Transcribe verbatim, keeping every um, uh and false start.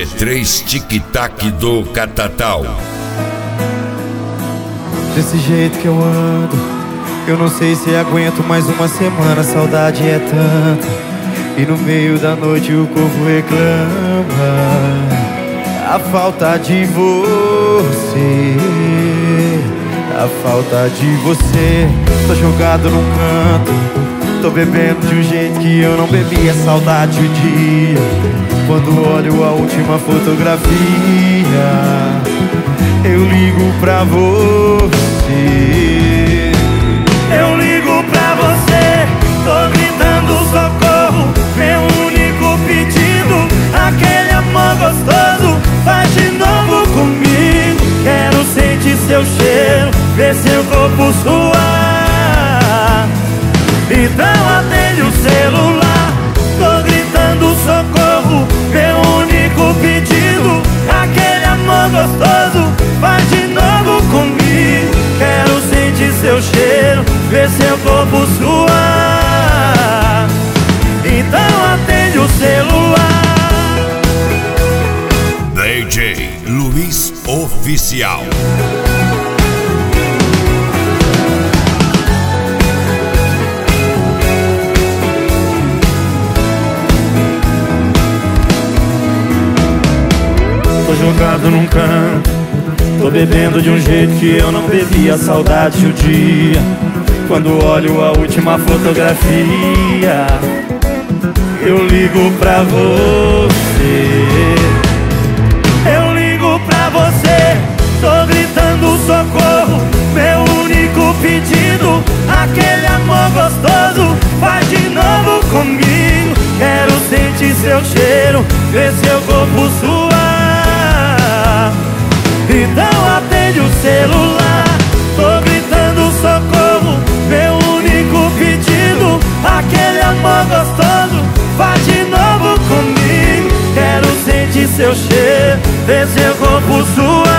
G três Tic-Tac do Catatal. Desse jeito que eu ando, eu não sei se aguento mais uma semana. A saudade é tanta, e no meio da noite o corpo reclama a falta de você, a falta de você. Tô jogado num canto, tô bebendo de um jeito que eu não bebi. A saudade o dia, quando olho a última fotografia, eu ligo pra você. Eu ligo pra você, tô gritando socorro. Meu único pedido, aquele amor gostoso, faz de novo comigo. Quero sentir seu cheiro, ver seu corpo suar. Então atende o celular, tô gritando socorro. Meu único pedido, aquele amor gostoso, faz de novo comigo. Quero sentir seu cheiro, ver seu corpo suar. Então atende o celular. D J Luiz Oficial. Tô jogado num canto, tô bebendo de um jeito que eu não bebi. A saudade o dia, quando olho a última fotografia, eu ligo pra você. Eu ligo pra você, tô gritando socorro. Meu único pedido, aquele amor gostoso, faz de novo comigo. Quero sentir seu cheiro, ver seu corpo suar. Então atende o celular, tô gritando socorro. Meu único pedido, aquele amor gostoso, faz de novo comigo. Quero sentir seu cheiro, ver seu corpo suar.